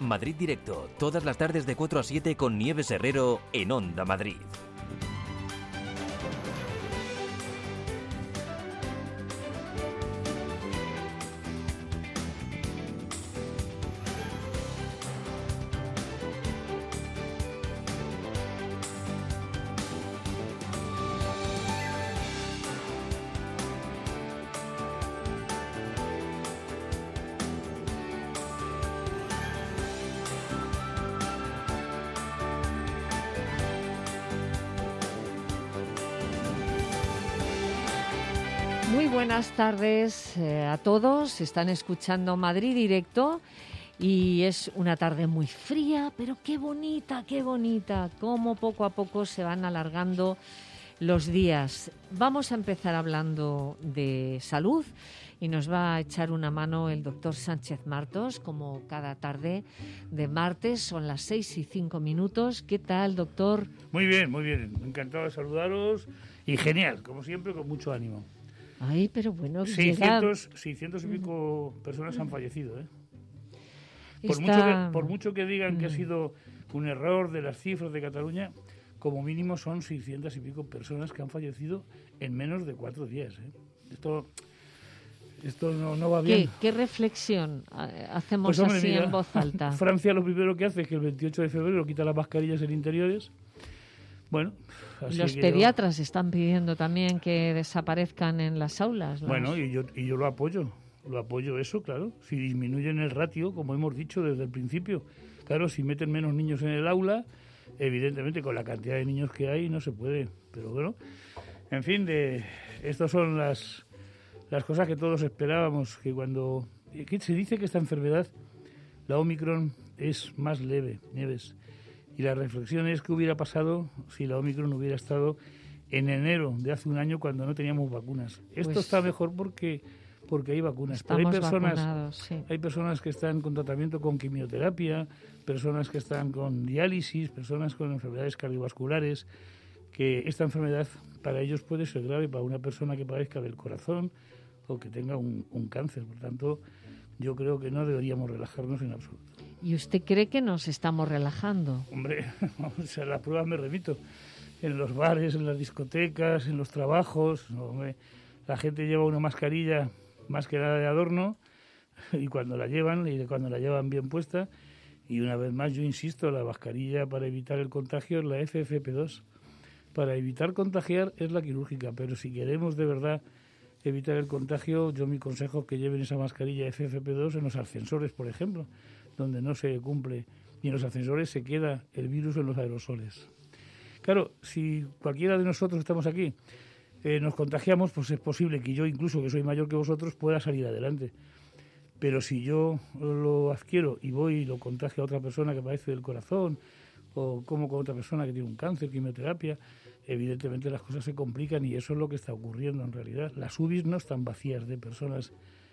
Madrid Directo, todas las tardes de 4 a 7 con Nieves Herrero en Onda Madrid. Muy buenas tardes a todos. Están escuchando Madrid Directo y es una tarde muy fría, pero qué bonita, cómo poco a poco se van alargando los días. Vamos a empezar hablando de salud y nos va a echar una mano el doctor Sánchez Martos, como cada tarde de martes. Son las 6:05. ¿Qué tal, doctor? Muy bien, encantado de saludaros y genial, como siempre, con mucho ánimo. Ay, pero bueno, 600 y pico personas han fallecido, ¿eh? Por mucho que digan que ha sido un error de las cifras de Cataluña, como mínimo son 600 y pico personas que han fallecido en menos de 4 días, ¿eh? Esto no va bien. ¿Qué reflexión hacemos pues, hombre, así mira, en voz alta? Francia lo primero que hace es que el 28 de febrero quita las mascarillas en interiores. Bueno, así los pediatras están pidiendo también que desaparezcan en las aulas. Bueno, y yo lo apoyo eso, claro. Si disminuyen el ratio, como hemos dicho desde el principio, claro, si meten menos niños en el aula, evidentemente con la cantidad de niños que hay no se puede. Pero bueno, en fin, estas son las cosas que todos esperábamos, que cuando se dice que esta enfermedad, la Omicron, es más leve, Nieves. Y la reflexión es qué hubiera pasado si la Omicron hubiera estado en enero de hace un año cuando no teníamos vacunas. Esto está mejor porque hay vacunas. Pero hay personas que están con tratamiento con quimioterapia, personas que están con diálisis, personas con enfermedades cardiovasculares, que esta enfermedad para ellos puede ser grave, para una persona que padezca del corazón o que tenga un cáncer. Por tanto, yo creo que no deberíamos relajarnos en absoluto. ¿Y usted cree que nos estamos relajando? Hombre, a las pruebas me remito. En los bares, en las discotecas, en los trabajos, la gente lleva una mascarilla más que nada de adorno y cuando la llevan bien puesta, y una vez más yo insisto, la mascarilla para evitar el contagio es la FFP2. Para evitar contagiar es la quirúrgica, pero si queremos de verdad evitar el contagio, yo mi consejo es que lleven esa mascarilla FFP2 en los ascensores, por ejemplo, donde no se cumple, y en los ascensores se queda el virus en los aerosoles. Claro, si cualquiera de nosotros estamos aquí, nos contagiamos, pues es posible que yo, incluso que soy mayor que vosotros, pueda salir adelante. Pero si yo lo adquiero y voy y lo contagio a otra persona que padece del corazón, o como con otra persona que tiene un cáncer, quimioterapia, evidentemente las cosas se complican y eso es lo que está ocurriendo en realidad. Las UBIs no están vacías de personas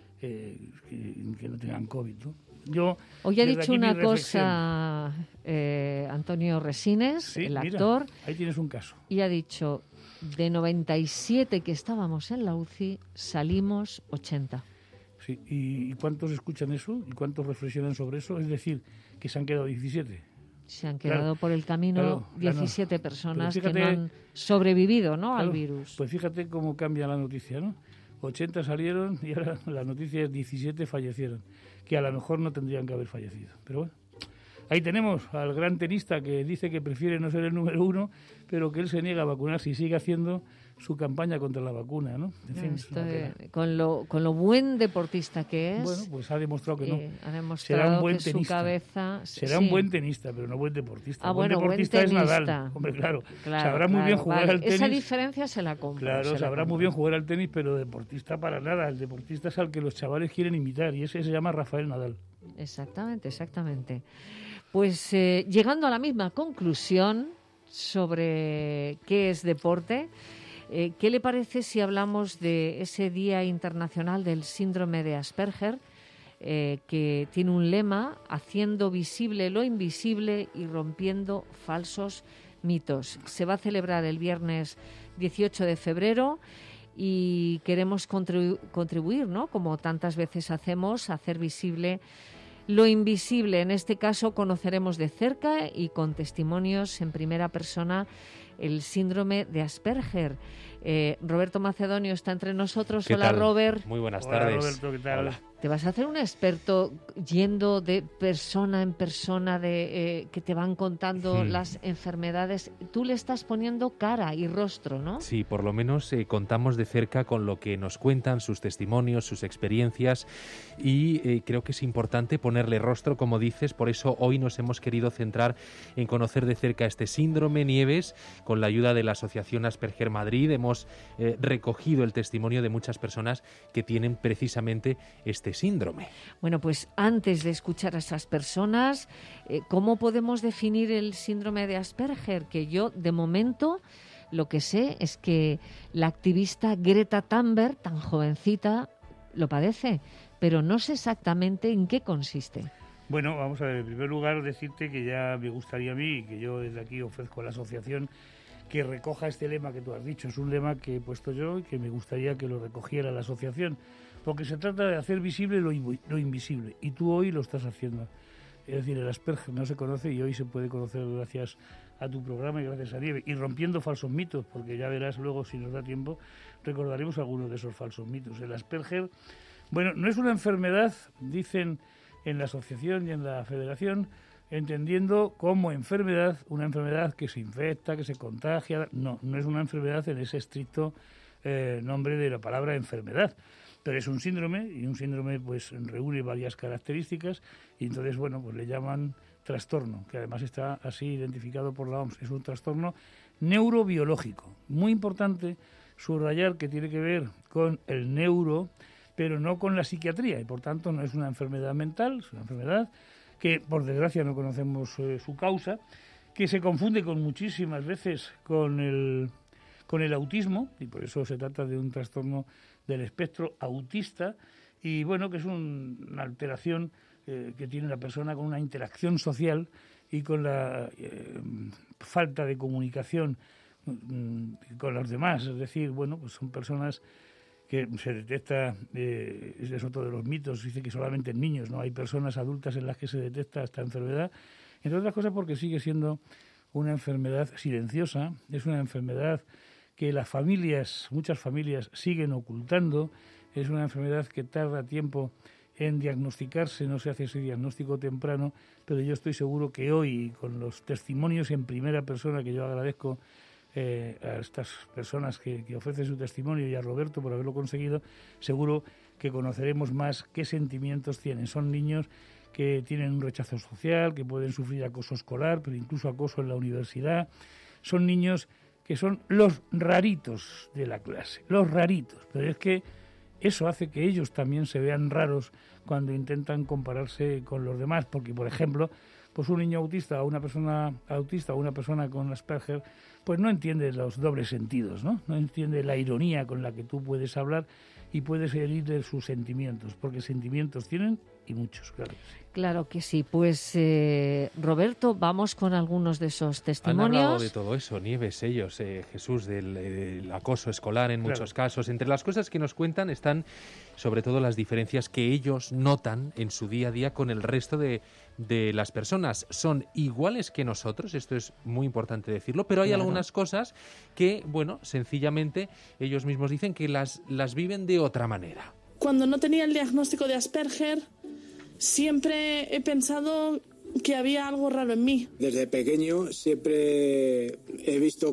que no tengan COVID, ¿no? Hoy ha dicho una cosa Antonio Resines, el actor. Mira, ahí tienes un caso. Y ha dicho, de 97 que estábamos en la UCI, salimos 80. Sí, ¿y cuántos escuchan eso? ¿Y cuántos reflexionan sobre eso? Es decir, que se han quedado 17. Se han quedado por el camino 17 personas que no han sobrevivido, ¿no? Al virus. Pues fíjate cómo cambia la noticia, ¿no? 80 salieron y ahora la noticia es 17 fallecieron, que a lo mejor no tendrían que haber fallecido. Pero bueno, ahí tenemos al gran tenista que dice que prefiere no ser el número 1, pero que él se niega a vacunarse y sigue haciendo su campaña contra la vacuna, ¿no? En fin, con lo buen deportista que es. Bueno, pues ha demostrado que no. Ha demostrado será un buen tenista. Su cabeza... Será un buen tenista, pero no buen deportista. Buen deportista es Nadal. Hombre, claro sabrá muy bien jugar al tenis. Esa diferencia se la compro. Claro, sabrá muy bien jugar al tenis, pero deportista para nada. El deportista es al que los chavales quieren imitar y ese se llama Rafael Nadal. Exactamente. Pues llegando a la misma conclusión sobre qué es deporte, ¿qué le parece si hablamos de ese Día Internacional del Síndrome de Asperger, que tiene un lema, haciendo visible lo invisible y rompiendo falsos mitos? Se va a celebrar el viernes 18 de febrero y queremos contribuir, ¿no?, como tantas veces hacemos, a hacer visible lo invisible. En este caso conoceremos de cerca y con testimonios en primera persona el síndrome de Asperger. Roberto Macedonio está entre nosotros. ¿Qué Hola, tal? Robert. Muy buenas Hola, tardes. Roberto, ¿qué tal? Hola. Te vas a hacer un experto yendo de persona en persona, de que te van contando las enfermedades. Tú le estás poniendo cara y rostro, ¿no? Sí, por lo menos contamos de cerca con lo que nos cuentan, sus testimonios, sus experiencias, y creo que es importante ponerle rostro, como dices. Por eso hoy nos hemos querido centrar en conocer de cerca este síndrome Nieves. Con la ayuda de la Asociación Asperger Madrid hemos recogido el testimonio de muchas personas que tienen precisamente este síndrome. Bueno, pues antes de escuchar a esas personas, ¿cómo podemos definir el síndrome de Asperger? Que yo, de momento, lo que sé es que la activista Greta Thunberg, tan jovencita, lo padece, pero no sé exactamente en qué consiste. Bueno, vamos a ver, en primer lugar decirte que ya me gustaría a mí, y que yo desde aquí ofrezco a la asociación, que recoja este lema que tú has dicho. Es un lema que he puesto yo y que me gustaría que lo recogiera la asociación, porque se trata de hacer visible lo invisible, y tú hoy lo estás haciendo. Es decir, el Asperger no se conoce y hoy se puede conocer gracias a tu programa y gracias a Nieve, y rompiendo falsos mitos, porque ya verás luego, si nos da tiempo, recordaremos algunos de esos falsos mitos. El Asperger, bueno, no es una enfermedad, dicen en la asociación y en la federación, entendiendo como enfermedad una enfermedad que se infecta, que se contagia. No es una enfermedad en ese estricto nombre de la palabra enfermedad, pero es un síndrome, y un síndrome pues reúne varias características, y entonces, bueno, pues le llaman trastorno, que además está así identificado por la OMS. Es un trastorno neurobiológico. Muy importante subrayar que tiene que ver con el neuro, pero no con la psiquiatría, y por tanto no es una enfermedad mental, es una enfermedad que por desgracia no conocemos su causa, que se confunde con muchísimas veces con el autismo, y por eso se trata de un trastorno del espectro autista, y bueno, que es una alteración que tiene la persona con una interacción social y con la falta de comunicación con los demás. Es decir, bueno, pues son personas que se detecta, es otro de los mitos, dice que solamente en niños, no hay personas adultas en las que se detecta esta enfermedad, entre otras cosas porque sigue siendo una enfermedad silenciosa, es una enfermedad que muchas familias siguen ocultando, es una enfermedad que tarda tiempo en diagnosticarse, no se hace ese diagnóstico temprano, pero yo estoy seguro que hoy, con los testimonios en primera persona, que yo agradezco a estas personas que ofrecen su testimonio, y a Roberto por haberlo conseguido, seguro que conoceremos más qué sentimientos tienen. Son niños que tienen un rechazo social, que pueden sufrir acoso escolar, pero incluso acoso en la universidad. Son niños que son los raritos de la clase, los raritos, pero es que eso hace que ellos también se vean raros cuando intentan compararse con los demás, porque, por ejemplo, pues un niño autista o una persona autista o una persona con Asperger, pues no entiende los dobles sentidos, ¿no? No entiende la ironía con la que tú puedes hablar y puedes herir de sus sentimientos, porque sentimientos tienen y muchos, claro. Claro que sí. Pues, Roberto, vamos con algunos de esos testimonios. Han hablado de todo eso, Nieves, ellos, Jesús, del acoso escolar en muchos casos. Entre las cosas que nos cuentan están sobre todo las diferencias que ellos notan en su día a día con el resto de las personas. Son iguales que nosotros, esto es muy importante decirlo, pero hay algunas cosas que, bueno, sencillamente ellos mismos dicen que las viven de otra manera. Cuando no tenía el diagnóstico de Asperger, siempre he pensado que había algo raro en mí. Desde pequeño siempre he visto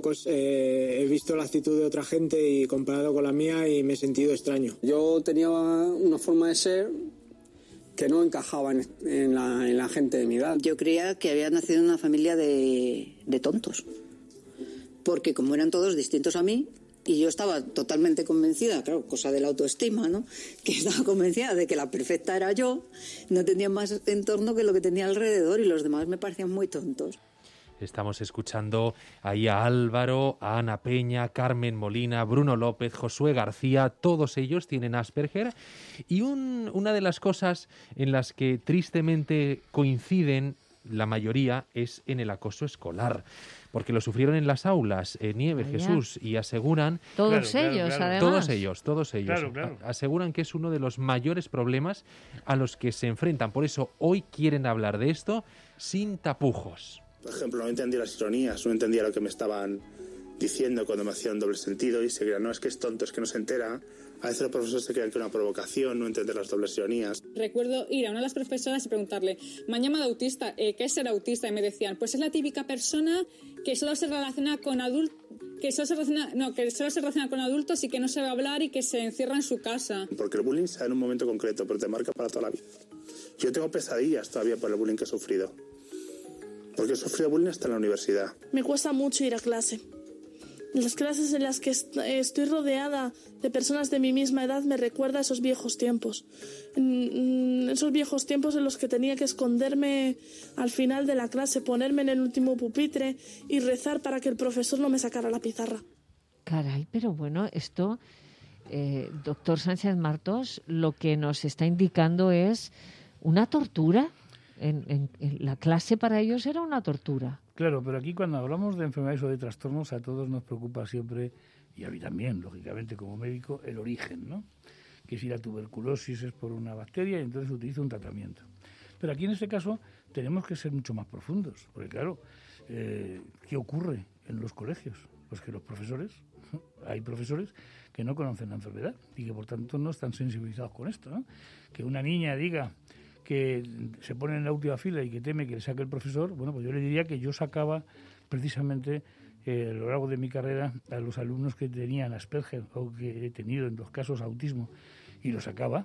la actitud de otra gente y comparado con la mía, y me he sentido extraño. Yo tenía una forma de ser que no encajaba en la gente de mi edad. Yo creía que había nacido en una familia de tontos, porque como eran todos distintos a mí, y yo estaba totalmente convencida, claro, cosa de la autoestima, ¿no?, que estaba convencida de que la perfecta era yo, no tenía más entorno que lo que tenía alrededor, y los demás me parecían muy tontos. Estamos escuchando ahí a Álvaro, a Ana Peña, Carmen Molina, Bruno López, Josué García. Todos ellos tienen Asperger, y una de las cosas en las que tristemente coinciden la mayoría es en el acoso escolar. porque lo sufrieron en las aulas, Nieves, Jesús, y aseguran... Todos ellos, además. Todos ellos. Claro. Aseguran que es uno de los mayores problemas a los que se enfrentan. Por eso hoy quieren hablar de esto sin tapujos. Por ejemplo, no entendía las ironías, no entendía lo que me estaban diciendo cuando me hacían doble sentido y se creían, no, es que es tonto, es que no se entera. A veces los profesores se creían que era una provocación, no entender las dobles ironías. Recuerdo ir a una de las profesoras y preguntarle, me han llamado autista, ¿qué es ser autista? Y me decían, pues es la típica persona que solo se relaciona con adultos, que solo se relaciona con adultos y que no sabe hablar y que se encierra en su casa. Porque el bullying se da en un momento concreto, pero te marca para toda la vida. Yo tengo pesadillas todavía por el bullying que he sufrido. Porque he sufrido bullying hasta en la universidad. Me cuesta mucho ir a clase. Las clases en las que estoy rodeada de personas de mi misma edad me recuerda a esos viejos tiempos. Esos viejos tiempos en los que tenía que esconderme al final de la clase, ponerme en el último pupitre y rezar para que el profesor no me sacara la pizarra. Caray, pero bueno, esto, doctor Sánchez Martos, lo que nos está indicando es una tortura. En la clase para ellos era una tortura. Claro, pero aquí cuando hablamos de enfermedades o de trastornos, a todos nos preocupa siempre, y a mí también, lógicamente, como médico, el origen, ¿no? Que si la tuberculosis es por una bacteria, entonces utiliza un tratamiento. Pero aquí en este caso tenemos que ser mucho más profundos, porque claro, ¿qué ocurre en los colegios? Pues que los profesores, hay profesores que no conocen la enfermedad y que por tanto no están sensibilizados con esto, ¿no? Que una niña diga que se pone en la última fila y que teme que le saque el profesor, bueno, pues yo le diría que yo sacaba precisamente a lo largo de mi carrera a los alumnos que tenían Asperger o que he tenido en 2 casos autismo, y los sacaba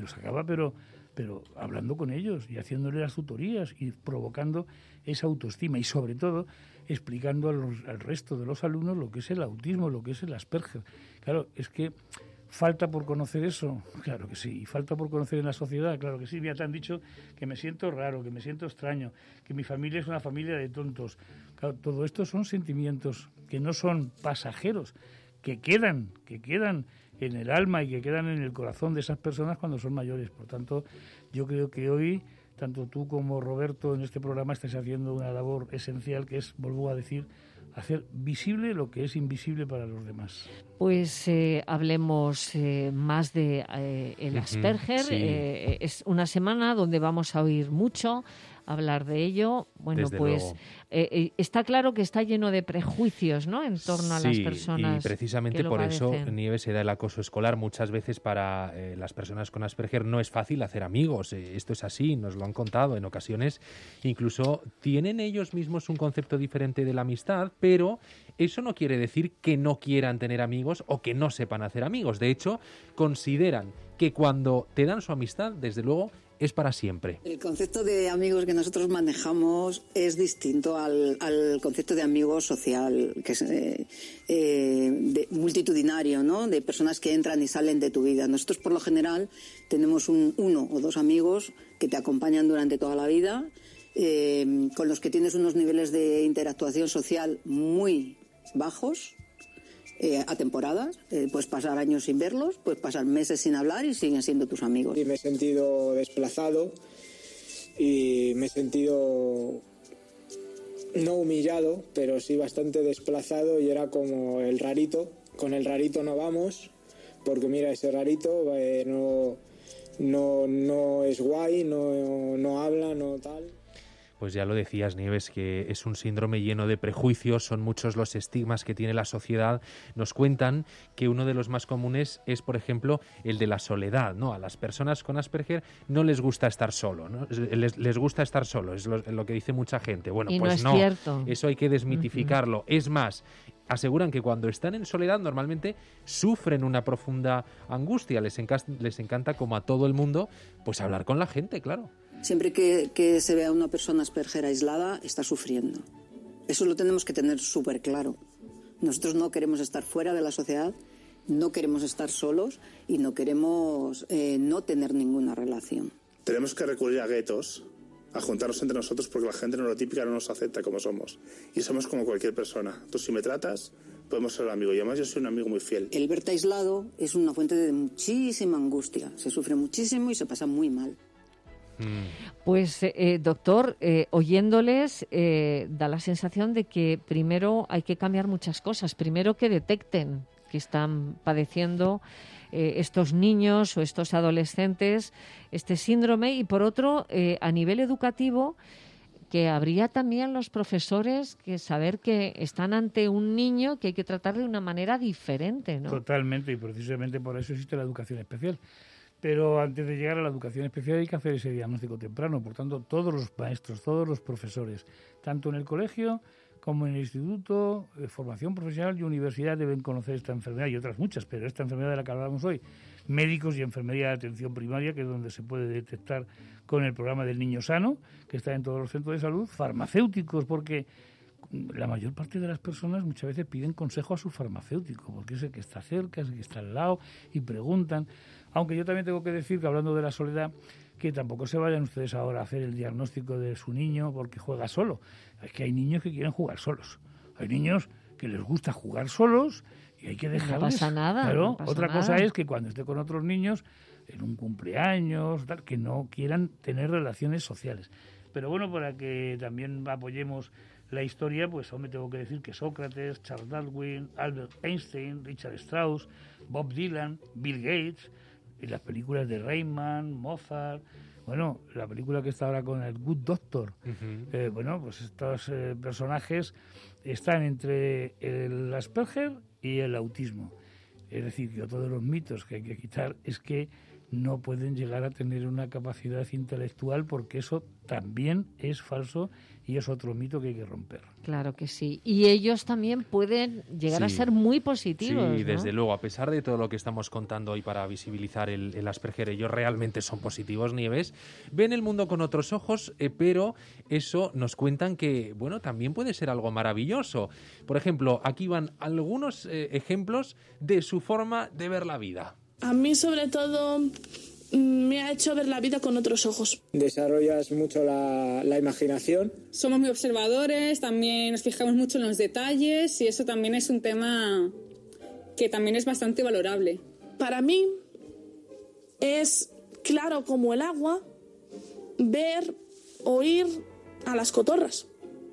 pero hablando con ellos y haciéndole las tutorías y provocando esa autoestima y sobre todo explicando al resto de los alumnos lo que es el autismo, lo que es el Asperger. Claro, es que ¿falta por conocer eso? Claro que sí. ¿Y falta por conocer en la sociedad? Claro que sí. Mira, te han dicho que me siento raro, que me siento extraño, que mi familia es una familia de tontos. Claro, todo esto son sentimientos que no son pasajeros, que quedan en el alma y que quedan en el corazón de esas personas cuando son mayores. Por tanto, yo creo que hoy, tanto tú como Roberto en este programa estáis haciendo una labor esencial que es, vuelvo a decir, hacer visible lo que es invisible para los demás. Pues hablemos más de el Asperger. Sí. Es una semana donde vamos a oír mucho hablar de ello. Bueno, desde pues luego. Está claro que está lleno de prejuicios, ¿no?, en torno a las personas. Y precisamente que lo por padecen. eso, Nieves, se da el acoso escolar. Muchas veces para las personas con Asperger no es fácil hacer amigos. Esto es así, nos lo han contado en ocasiones. Incluso tienen ellos mismos un concepto diferente de la amistad, pero eso no quiere decir que no quieran tener amigos o que no sepan hacer amigos. De hecho, consideran que cuando te dan su amistad, desde luego, es para siempre. El concepto de amigos que nosotros manejamos es distinto al concepto de amigo social, que es multitudinario, ¿no?, de personas que entran y salen de tu vida. Nosotros, por lo general, tenemos uno o dos amigos que te acompañan durante toda la vida, con los que tienes unos niveles de interactuación social muy bajos, a temporadas. Puedes pasar años sin verlos, puedes pasar meses sin hablar y siguen siendo tus amigos. Y me he sentido desplazado y me he sentido no humillado, pero sí bastante desplazado, y era como el rarito. Con el rarito no vamos, porque mira, ese rarito no es guay, no habla, no tal. Pues ya lo decías, Nieves, que es un síndrome lleno de prejuicios, son muchos los estigmas que tiene la sociedad. Nos cuentan que uno de los más comunes es, por ejemplo, el de la soledad, ¿no? A las personas con Asperger no les gusta estar solo, ¿no? Les gusta estar solo, es lo que dice mucha gente. Bueno, y pues no es cierto. Eso hay que desmitificarlo. Es más, aseguran que cuando están en soledad normalmente sufren una profunda angustia. Les encanta, como a todo el mundo, pues hablar con la gente, claro. Siempre que se vea una persona Asperger aislada, está sufriendo. Eso lo tenemos que tener súper claro. Nosotros no queremos estar fuera de la sociedad, no queremos estar solos y no queremos no tener ninguna relación. Tenemos que recurrir a guetos, a juntarnos entre nosotros, porque la gente neurotípica no nos acepta como somos. Y somos como cualquier persona. Tú, si me tratas, podemos ser amigo. Y además yo soy un amigo muy fiel. El verte aislado es una fuente de muchísima angustia. Se sufre muchísimo y se pasa muy mal. Pues, doctor, oyéndoles, da la sensación de que primero hay que cambiar muchas cosas. Primero, que detecten que están padeciendo estos niños o estos adolescentes este síndrome, y por otro, a nivel educativo, que habría también los profesores que saber que están ante un niño que hay que tratar de una manera diferente, ¿no? Totalmente, y precisamente por eso existe la educación especial. Pero antes de llegar a la educación especial hay que hacer ese diagnóstico temprano. Por tanto, todos los maestros, todos los profesores, tanto en el colegio como en el instituto, formación profesional y universidad, deben conocer esta enfermedad y otras muchas, pero esta enfermedad de la que hablamos hoy, médicos y enfermería de atención primaria, que es donde se puede detectar con el programa del Niño Sano, que está en todos los centros de salud, farmacéuticos, porque la mayor parte de las personas muchas veces piden consejo a su farmacéutico, porque es el que está cerca, es el que está al lado, y preguntan. Aunque yo también tengo que decir que, hablando de la soledad, que tampoco se vayan ustedes ahora a hacer el diagnóstico de su niño porque juega solo. Es que hay niños que quieren jugar solos. Hay niños que les gusta jugar solos y hay que dejarles. No pasa nada. Claro, no pasa otra nada. cosa es que cuando esté con otros niños, en un cumpleaños, tal, que no quieran tener relaciones sociales. Pero bueno, para que también apoyemos la historia, pues hombre, tengo que decir que Sócrates, Charles Darwin, Albert Einstein, Richard Strauss, Bob Dylan, Bill Gates, y las películas de Rayman, Mozart, bueno, la película que está ahora con el Good Doctor, bueno, pues estos personajes están entre el Asperger y el autismo. Es decir, que otro de los mitos que hay que quitar es que no pueden llegar a tener una capacidad intelectual, porque eso también es falso y es otro mito que hay que romper. Claro que sí. Y ellos también pueden llegar a ser muy positivos, Sí, ¿no? desde luego. A pesar de todo lo que estamos contando hoy para visibilizar el Asperger, ellos realmente son positivos, Nieves. Ven el mundo con otros ojos, pero eso nos cuentan que, bueno, también puede ser algo maravilloso. Por ejemplo, aquí van algunos ejemplos de su forma de ver la vida. A mí, sobre todo, me ha hecho ver la vida con otros ojos. Desarrollas mucho la imaginación. Somos muy observadores, también nos fijamos mucho en los detalles, y eso también es un tema que también es bastante valorable. Para mí es claro como el agua ver, oír a las cotorras.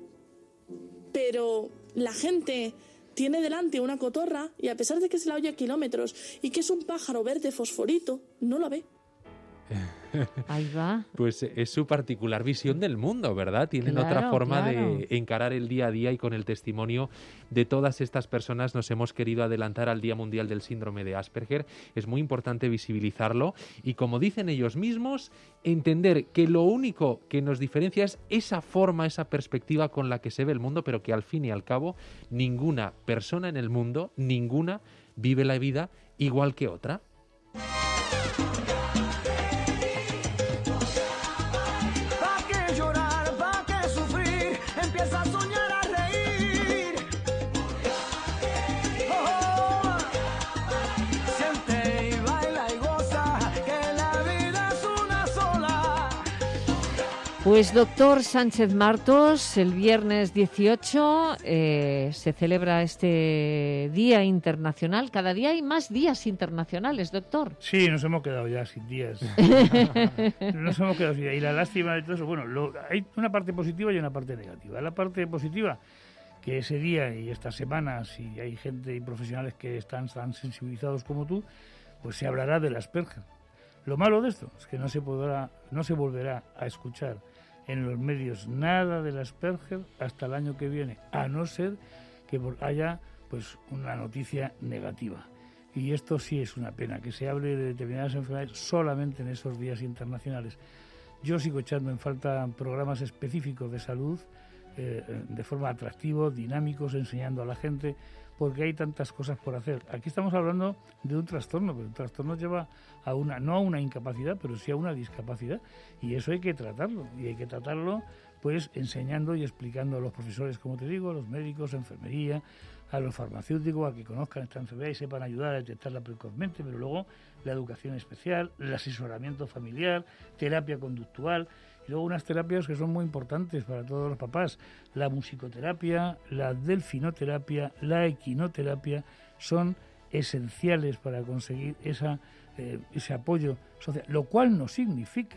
Pero la gente tiene delante una cotorra y, a pesar de que se la oye a kilómetros y que es un pájaro verde fosforito, no la ve. Ahí va. Pues es su particular visión del mundo, ¿verdad? Tienen Claro, otra forma claro. de encarar el día a día, y con el testimonio de todas estas personas nos hemos querido adelantar al Día Mundial del Síndrome de Asperger. Es muy importante visibilizarlo y, como dicen ellos mismos, entender que lo único que nos diferencia es esa forma, esa perspectiva con la que se ve el mundo, pero que al fin y al cabo ninguna persona en el mundo, ninguna, vive la vida igual que otra. Pues, doctor Sánchez Martos, el viernes 18 se celebra este Día Internacional. Cada día hay más días internacionales, doctor. Sí, nos hemos quedado ya sin días. Nos hemos quedado sin días. Y la lástima de todo eso, bueno, hay una parte positiva y una parte negativa. La parte positiva, que ese día y estas semanas, si hay gente y profesionales que están tan sensibilizados como tú, pues se hablará del Asperger. Lo malo de esto es que no se volverá a escuchar en los medios nada del Asperger hasta el año que viene, a no ser que haya pues una noticia negativa. Y esto sí es una pena, que se hable de determinadas enfermedades solamente en esos días internacionales. Yo sigo echando en falta programas específicos de salud, de forma atractiva, dinámicos, enseñando a la gente, porque hay tantas cosas por hacer. Aquí estamos hablando de un trastorno, pero un trastorno lleva a no a una incapacidad, pero sí a una discapacidad, y eso hay que tratarlo, y hay que tratarlo pues enseñando y explicando a los profesores, como te digo, a los médicos, a enfermería, a los farmacéuticos, a que conozcan esta enfermedad y sepan ayudar a detectarla precozmente, pero luego la educación especial, el asesoramiento familiar, terapia conductual, y luego unas terapias que son muy importantes para todos los papás: la musicoterapia, la delfinoterapia, la equinoterapia, son esenciales para conseguir ese apoyo social, lo cual no significa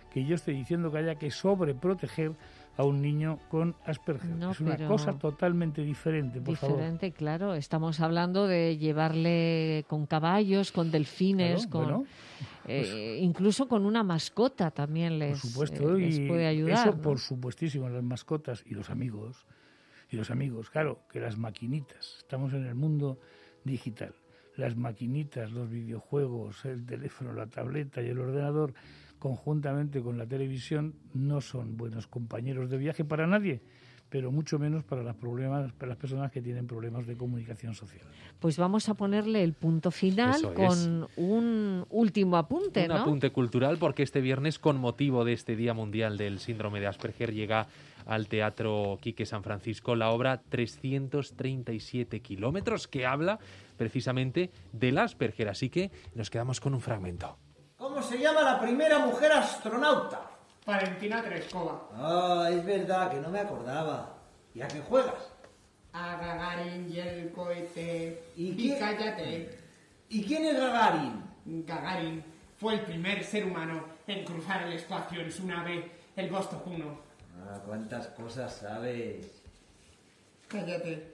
que yo esté diciendo que haya que sobreproteger a un niño con Asperger. No, es una cosa totalmente diferente, por favor. Diferente, claro. Estamos hablando de llevarle con caballos, con delfines, claro, incluso con una mascota también les puede ayudar. Eso, ¿no? por supuestísimo, las mascotas y los amigos. Claro, que las maquinitas. Estamos en el mundo digital. Las maquinitas, los videojuegos, el teléfono, la tableta y el ordenador, conjuntamente con la televisión, no son buenos compañeros de viaje para nadie, pero mucho menos para las personas que tienen problemas de comunicación social. Pues vamos a ponerle el punto final con un último apunte, Un apunte cultural, porque este viernes, con motivo de este Día Mundial del Síndrome de Asperger, llega al Teatro Quique San Francisco la obra 337 kilómetros, que habla precisamente del Asperger. Así que nos quedamos con un fragmento. ¿Cómo se llama la primera mujer astronauta? Valentina Tereshkova. Ah, es verdad, que no me acordaba. ¿Y a qué juegas? A Gagarin y el cohete. ¿Y cállate. ¿Y quién es Gagarin? Gagarin fue el primer ser humano en cruzar el espacio en su nave, el Vostok 1. Ah, cuántas cosas sabes. Cállate.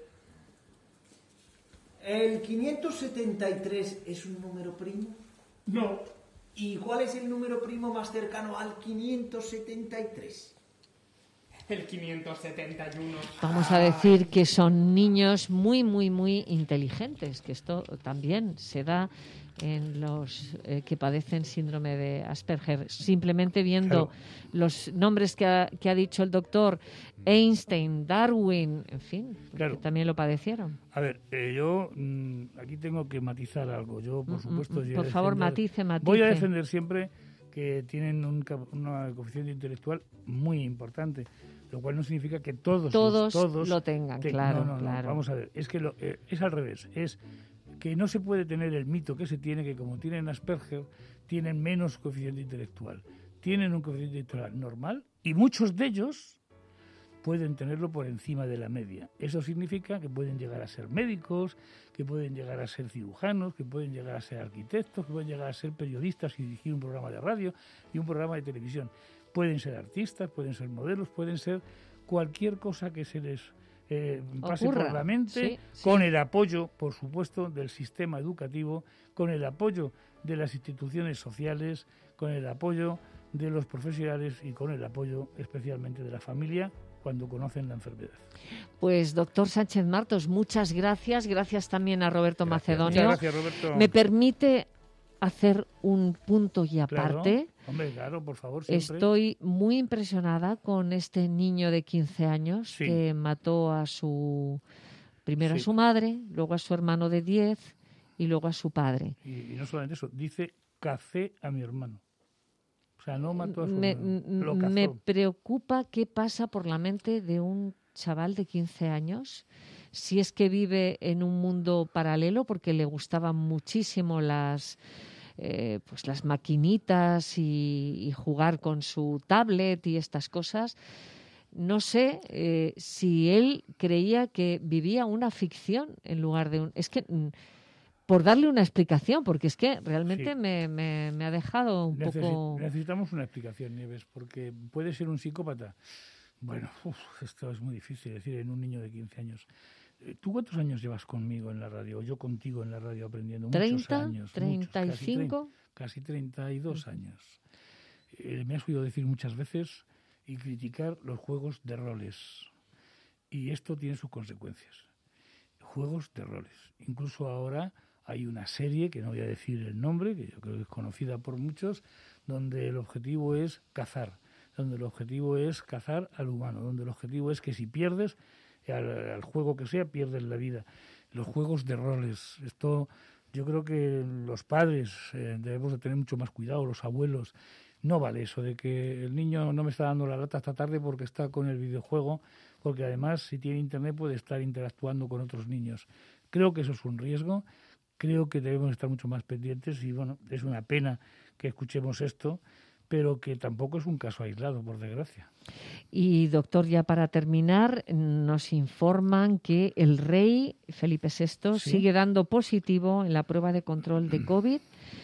¿El 573 es un número primo? No. ¿Y cuál es el número primo más cercano al 573? El 571. Vamos a decir que son niños muy, muy, muy inteligentes, que esto también se da en los que padecen síndrome de Asperger. Simplemente viendo los nombres que ha dicho el doctor, Einstein, Darwin, en fin, que también lo padecieron. A ver, yo aquí tengo que matizar algo. Yo, por supuesto... Por favor, matice. Voy a defender siempre que tienen una coeficiente intelectual muy importante, lo cual no significa que todos lo tengan, claro. No, vamos a ver, es que es al revés, es que no se puede tener el mito que se tiene, que como tienen Asperger, tienen menos coeficiente intelectual. Tienen un coeficiente intelectual normal y muchos de ellos pueden tenerlo por encima de la media. Eso significa que pueden llegar a ser médicos, que pueden llegar a ser cirujanos, que pueden llegar a ser arquitectos, que pueden llegar a ser periodistas y dirigir un programa de radio y un programa de televisión. Pueden ser artistas, pueden ser modelos, pueden ser cualquier cosa que se les pase por la mente, con el apoyo, por supuesto, del sistema educativo, con el apoyo de las instituciones sociales, con el apoyo de los profesionales y con el apoyo especialmente de la familia cuando conocen la enfermedad. Pues doctor Sánchez Martos, muchas gracias. Gracias también a Roberto Macedonio. Muchas gracias, Roberto. ¿Me permite hacer un punto y aparte? Claro, por favor, siempre. Estoy muy impresionada con este niño de 15 años que mató a primero a su madre, luego a su hermano de 10 y luego a su padre. Y no solamente eso, dice cacé a mi hermano. O sea, no mató a su hermano, lo cazó. Me preocupa qué pasa por la mente de un chaval de 15 años, si es que vive en un mundo paralelo, porque le gustaban muchísimo las maquinitas y jugar con su tablet y estas cosas. No sé si él creía que vivía una ficción en lugar de Es que, por darle una explicación, porque es que realmente me ha dejado un poco... Necesitamos una explicación, Nieves, porque puede ser un psicópata. Bueno, esto es muy difícil decir en un niño de 15 años. ¿Tú cuántos años llevas conmigo en la radio? Yo contigo en la radio aprendiendo. 30, muchos años. 35. Casi 32 años. Me has oído decir muchas veces y criticar los juegos de roles. Y esto tiene sus consecuencias. Juegos de roles. Incluso ahora hay una serie, que no voy a decir el nombre, que yo creo que es conocida por muchos, donde el objetivo es cazar. Donde el objetivo es cazar al humano. Donde el objetivo es que si pierdes... Al juego que sea, pierdes la vida. Los juegos de roles, esto yo creo que los padres debemos de tener mucho más cuidado, los abuelos. No vale eso de que el niño no me está dando la lata esta tarde porque está con el videojuego, porque además si tiene internet puede estar interactuando con otros niños. Creo que eso es un riesgo, creo que debemos estar mucho más pendientes y bueno, es una pena que escuchemos esto, pero que tampoco es un caso aislado, por desgracia. Y, doctor, ya para terminar, nos informan que el rey Felipe VI sigue dando positivo en la prueba de control de COVID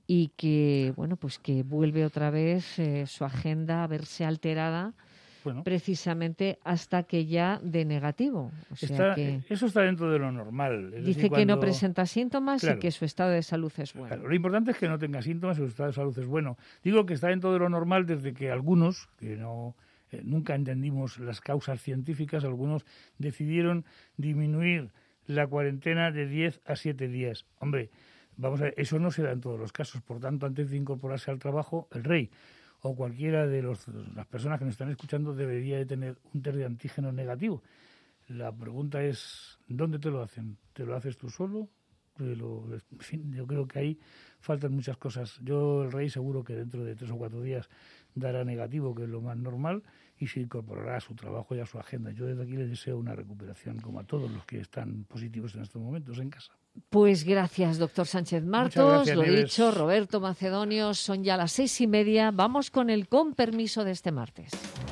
y que, bueno, pues que vuelve otra vez su agenda a verse alterada precisamente hasta que ya dé negativo. O sea eso está dentro de lo normal. Dice que no presenta síntomas y que su estado de salud es bueno. Claro, lo importante es que no tenga síntomas y su estado de salud es bueno. Digo que está dentro de lo normal desde que algunos, que nunca entendimos las causas científicas, algunos decidieron disminuir la cuarentena de 10 a 7 días. Hombre, vamos a ver, eso no se da en todos los casos. Por tanto, antes de incorporarse al trabajo, el rey o cualquiera de las personas que nos están escuchando debería de tener un test de antígeno negativo. La pregunta es, ¿dónde te lo hacen? ¿Te lo haces tú solo? En fin, yo creo que ahí faltan muchas cosas. El rey seguro que dentro de 3 o 4 días dará negativo, que es lo más normal, y se incorporará a su trabajo y a su agenda. Yo desde aquí le deseo una recuperación, como a todos los que están positivos en estos momentos en casa. Pues gracias, doctor Sánchez Martos. Lo dicho, Roberto Macedonio, son ya las 6:30. Vamos con el con permiso de este martes.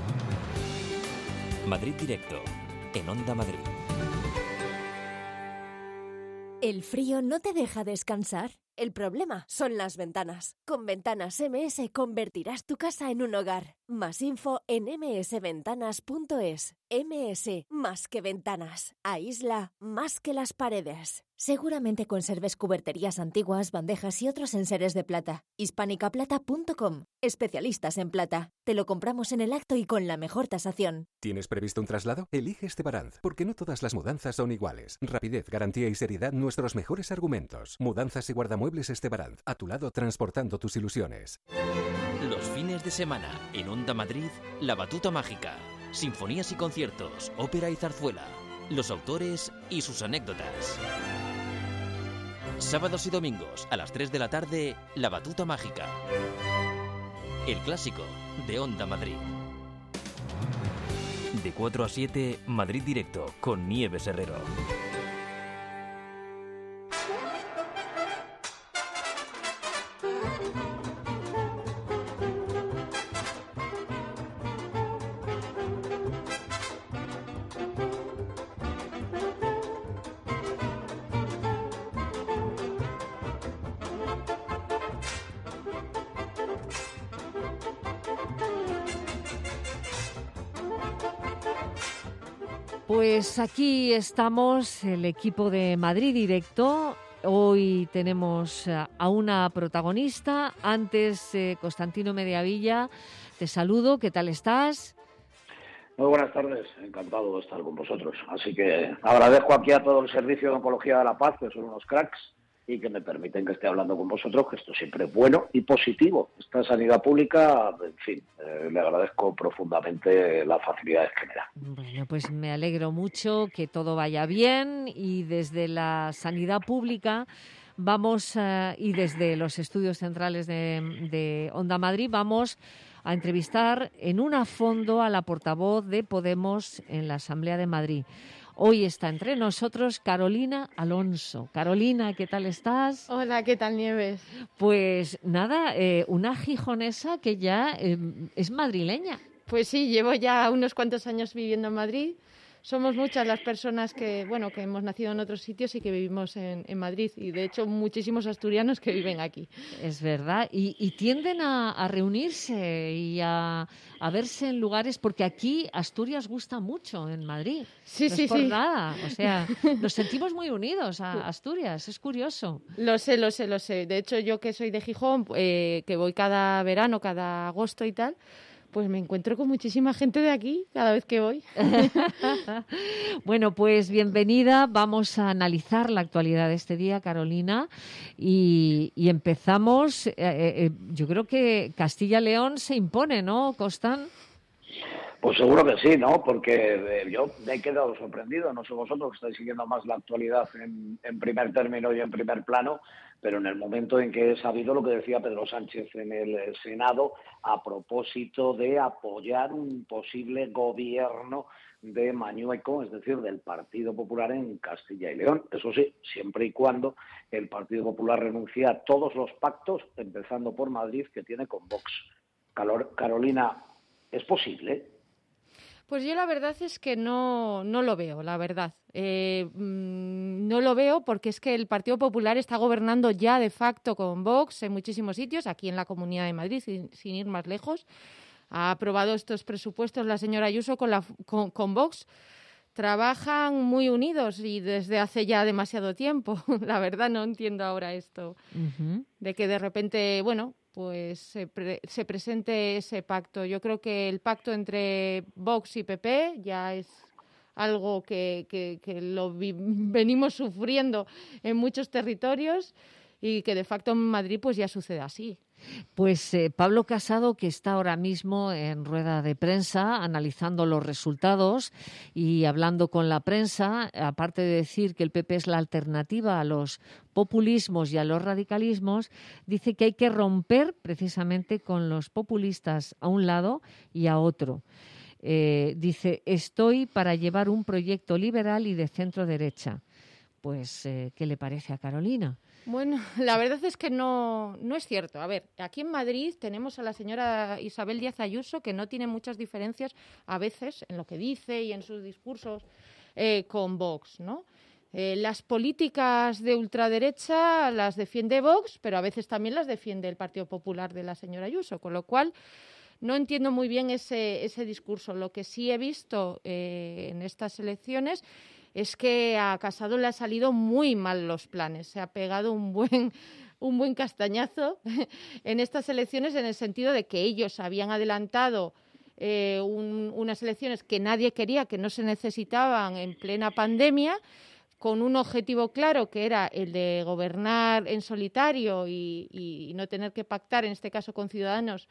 Madrid Directo, en Onda Madrid. ¿El frío no te deja descansar? El problema son las ventanas. Con Ventanas MS convertirás tu casa en un hogar. Más info en msventanas.es. MS, más que ventanas. Aísla más que las paredes. Seguramente conserves cuberterías antiguas, bandejas y otros enseres de plata. Hispanicaplata.com. Especialistas en plata. Te lo compramos en el acto y con la mejor tasación. ¿Tienes previsto un traslado? Elige Estebaranz, porque no todas las mudanzas son iguales. Rapidez, garantía y seriedad, nuestros mejores argumentos. Mudanzas y guardamuebles Estebaranz, a tu lado transportando tus ilusiones. Los fines de semana, en Onda Madrid, La Batuta Mágica. Sinfonías y conciertos, ópera y zarzuela. Los autores y sus anécdotas. Sábados y domingos, a las 3 de la tarde, La Batuta Mágica. El clásico de Onda Madrid. De 4 a 7, Madrid Directo, con Nieves Herrero. Pues aquí estamos, el equipo de Madrid Directo. Hoy tenemos a una protagonista. Antes, Constantino Mediavilla, te saludo. ¿Qué tal estás? Muy buenas tardes, encantado de estar con vosotros. Así que agradezco aquí a todo el Servicio de Oncología de la Paz, que son unos cracks, y que me permiten que esté hablando con vosotros, que esto siempre es bueno y positivo. Esta sanidad pública, en fin, le agradezco profundamente las facilidades que me da. Bueno, pues me alegro mucho que todo vaya bien, y desde la sanidad pública vamos, y desde los estudios centrales de Onda Madrid, vamos a entrevistar en un a fondo a la portavoz de Podemos en la Asamblea de Madrid. Hoy está entre nosotros Carolina Alonso. Carolina, ¿qué tal estás? Hola, ¿qué tal, Nieves? Pues nada, una gijonesa que ya es madrileña. Pues sí, llevo ya unos cuantos años viviendo en Madrid. Somos muchas las personas que hemos nacido en otros sitios y que vivimos en Madrid. Y, de hecho, muchísimos asturianos que viven aquí. Es verdad. Y tienden a reunirse y a verse en lugares, porque aquí Asturias gusta mucho en Madrid. Sí, no sí, es por sí. nada. O sea, nos sentimos muy unidos a Asturias. Es curioso. Lo sé. De hecho, yo que soy de Gijón, que voy cada verano, cada agosto y tal, pues me encuentro con muchísima gente de aquí cada vez que voy. Bueno, pues bienvenida. Vamos a analizar la actualidad de este día, Carolina, y empezamos. Yo creo que Castilla-León se impone, ¿no, Costan? Pues seguro que sí, ¿no? Porque yo me he quedado sorprendido. No sé vosotros que estáis siguiendo más la actualidad en primer término y en primer plano, pero en el momento en que he sabido lo que decía Pedro Sánchez en el Senado a propósito de apoyar un posible gobierno de Mañueco, es decir, del Partido Popular en Castilla y León. Eso sí, siempre y cuando el Partido Popular renuncie a todos los pactos, empezando por Madrid, que tiene con Vox. Carolina, ¿es posible? Pues yo la verdad es que no lo veo, la verdad. No lo veo porque es que el Partido Popular está gobernando ya de facto con Vox en muchísimos sitios, aquí en la Comunidad de Madrid, sin ir más lejos. Ha aprobado estos presupuestos la señora Ayuso con Vox. Trabajan muy unidos y desde hace ya demasiado tiempo. La verdad no entiendo ahora esto de que de repente, bueno, pues se presente ese pacto. Yo creo que el pacto entre Vox y PP ya es algo que lo venimos sufriendo en muchos territorios y que de facto en Madrid pues ya sucede así. Pues Pablo Casado, que está ahora mismo en rueda de prensa analizando los resultados y hablando con la prensa, aparte de decir que el PP es la alternativa a los populismos y a los radicalismos, dice que hay que romper precisamente con los populistas a un lado y a otro. Dice, estoy para llevar un proyecto liberal y de centro derecha. Pues, ¿qué le parece a Carolina? Bueno, la verdad es que no es cierto. A ver, aquí en Madrid tenemos a la señora Isabel Díaz Ayuso, que no tiene muchas diferencias a veces en lo que dice y en sus discursos con Vox, ¿no? Las políticas de ultraderecha las defiende Vox, pero a veces también las defiende el Partido Popular de la señora Ayuso, con lo cual no entiendo muy bien ese discurso. Lo que sí he visto en estas elecciones es que a Casado le ha salido muy mal los planes. Se ha pegado un buen castañazo en estas elecciones, en el sentido de que ellos habían adelantado unas elecciones que nadie quería, que no se necesitaban en plena pandemia, con un objetivo claro, que era el de gobernar en solitario y no tener que pactar, en este caso con Ciudadanos.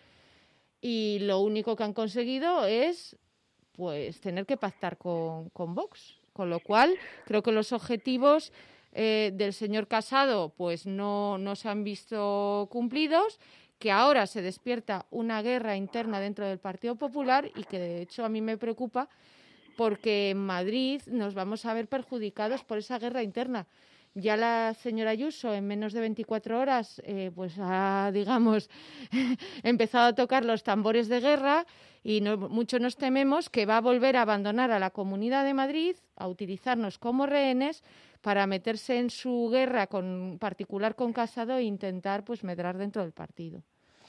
Y lo único que han conseguido es pues tener que pactar con Vox. Con lo cual, creo que los objetivos del señor Casado pues no se han visto cumplidos, que ahora se despierta una guerra interna dentro del Partido Popular y que, de hecho, a mí me preocupa porque en Madrid nos vamos a ver perjudicados por esa guerra interna. Ya la señora Ayuso, en menos de 24 horas, pues ha, digamos, empezado a tocar los tambores de guerra y mucho nos tememos que va a volver a abandonar a la Comunidad de Madrid, a utilizarnos como rehenes para meterse en su guerra particular con Casado e intentar pues medrar dentro del partido.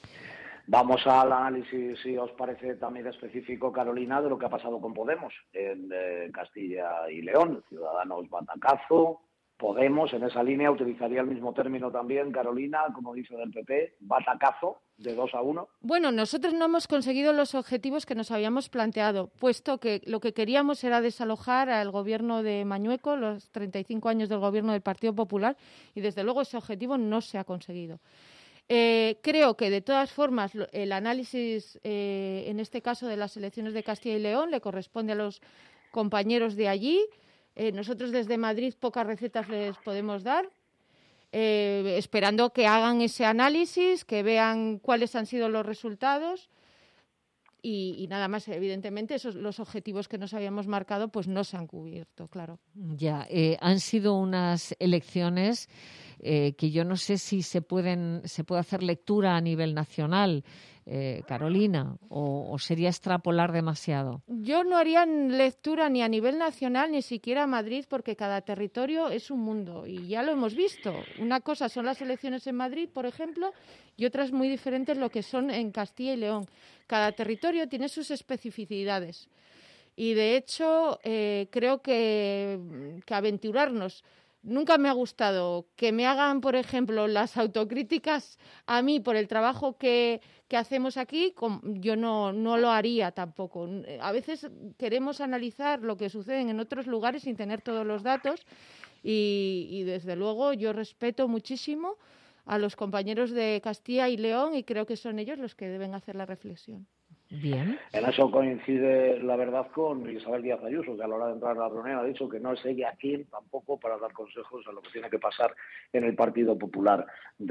Vamos al análisis, si os parece también específico, Carolina, de lo que ha pasado con Podemos en Castilla y León. Ciudadanos batacazo. Podemos, en esa línea, utilizaría el mismo término también, Carolina, como dice del PP, batacazo, de 2-1. Bueno, nosotros no hemos conseguido los objetivos que nos habíamos planteado, puesto que lo que queríamos era desalojar al gobierno de Mañueco, los 35 años del gobierno del Partido Popular, y desde luego ese objetivo no se ha conseguido. Creo que, de todas formas, el análisis, en este caso de las elecciones de Castilla y León, le corresponde a los compañeros de allí. Nosotros desde Madrid pocas recetas les podemos dar, esperando que hagan ese análisis, que vean cuáles han sido los resultados y nada más. Evidentemente, los objetivos que nos habíamos marcado pues no se han cubierto, claro. Ya, han sido unas elecciones que yo no sé si se puede hacer lectura a nivel nacional, Carolina, o sería extrapolar demasiado. Yo no haría lectura ni a nivel nacional ni siquiera a Madrid, porque cada territorio es un mundo y ya lo hemos visto. Una cosa son las elecciones en Madrid, por ejemplo, y otras muy diferentes lo que son en Castilla y León. Cada territorio tiene sus especificidades y, de hecho, creo que aventurarnos. Nunca me ha gustado que me hagan, por ejemplo, las autocríticas a mí por el trabajo que hacemos aquí. Yo no lo haría tampoco. A veces queremos analizar lo que sucede en otros lugares sin tener todos los datos y desde luego, yo respeto muchísimo a los compañeros de Castilla y León y creo que son ellos los que deben hacer la reflexión. Bien. En eso coincide, la verdad, con Isabel Díaz Ayuso, que a la hora de entrar a la reunión ha dicho que no es ella quien tampoco para dar consejos a lo que tiene que pasar en el Partido Popular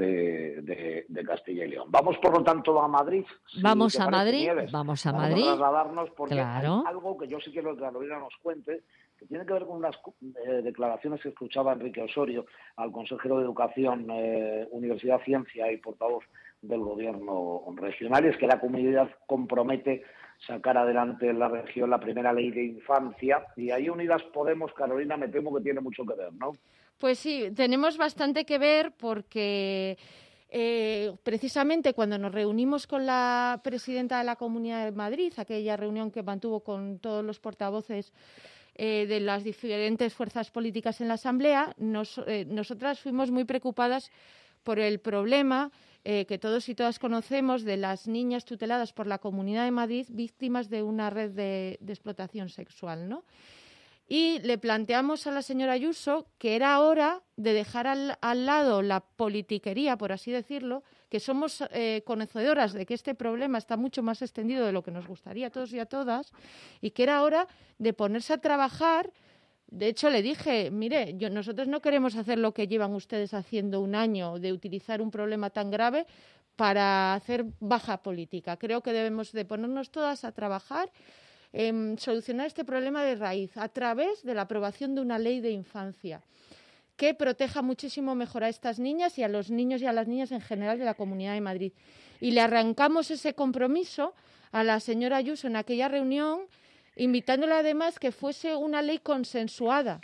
de Castilla y León. Vamos, por lo tanto, a Madrid. Vamos a Madrid, Nieves. Vamos a Vamos a trasladarnos porque claro. Hay algo que yo sí quiero que Carolina nos cuente, que tiene que ver con unas declaraciones que escuchaba Enrique Osorio, al consejero de Educación, Universidad, Ciencia y portavoz del gobierno regional, es que la comunidad compromete sacar adelante en la región la primera ley de infancia. Y ahí Unidas Podemos, Carolina, me temo que tiene mucho que ver, ¿no? Pues sí, tenemos bastante que ver porque precisamente cuando nos reunimos con la presidenta de la Comunidad de Madrid, aquella reunión que mantuvo con todos los portavoces de las diferentes fuerzas políticas en la Asamblea, nosotras fuimos muy preocupadas por el problema que todos y todas conocemos de las niñas tuteladas por la Comunidad de Madrid víctimas de una red de explotación sexual, ¿no? Y le planteamos a la señora Ayuso que era hora de dejar al lado la politiquería, por así decirlo, que somos conocedoras de que este problema está mucho más extendido de lo que nos gustaría a todos y a todas, y que era hora de ponerse a trabajar. De hecho, le dije, mire, nosotros no queremos hacer lo que llevan ustedes haciendo un año, de utilizar un problema tan grave para hacer baja política. Creo que debemos de ponernos todas a trabajar en solucionar este problema de raíz a través de la aprobación de una ley de infancia que proteja muchísimo mejor a estas niñas y a los niños y a las niñas en general de la Comunidad de Madrid. Y le arrancamos ese compromiso a la señora Ayuso en aquella reunión, invitándola además que fuese una ley consensuada,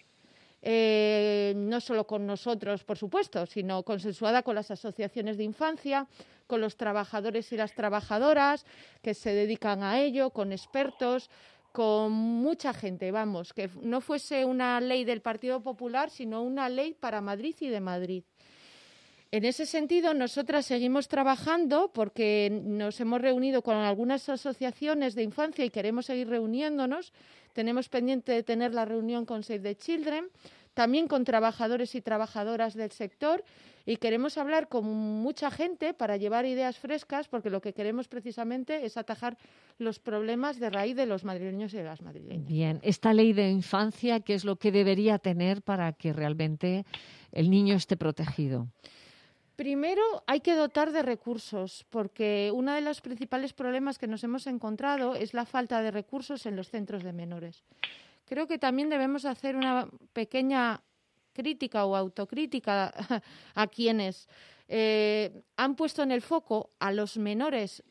no solo con nosotros, por supuesto, sino consensuada con las asociaciones de infancia, con los trabajadores y las trabajadoras que se dedican a ello, con expertos, con mucha gente, vamos, que no fuese una ley del Partido Popular, sino una ley para Madrid y de Madrid. En ese sentido, nosotras seguimos trabajando porque nos hemos reunido con algunas asociaciones de infancia y queremos seguir reuniéndonos. Tenemos pendiente de tener la reunión con Save the Children, también con trabajadores y trabajadoras del sector, y queremos hablar con mucha gente para llevar ideas frescas, porque lo que queremos precisamente es atajar los problemas de raíz de los madrileños y de las madrileñas. Bien, esta ley de infancia, ¿qué es lo que debería tener para que realmente el niño esté protegido? Primero, hay que dotar de recursos, porque uno de los principales problemas que nos hemos encontrado es la falta de recursos en los centros de menores. Creo que también debemos hacer una pequeña crítica o autocrítica a quienes han puesto en el foco a los menores